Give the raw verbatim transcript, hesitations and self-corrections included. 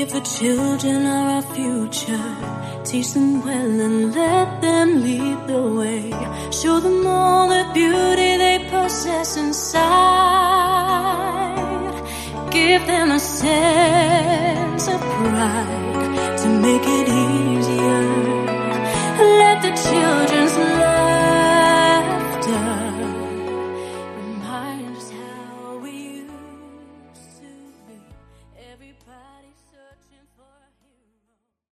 The children are our future. Teach them well and let them lead the way. Show them all the beauty they possess inside. Give them a sense of pride to make it easier. Let the children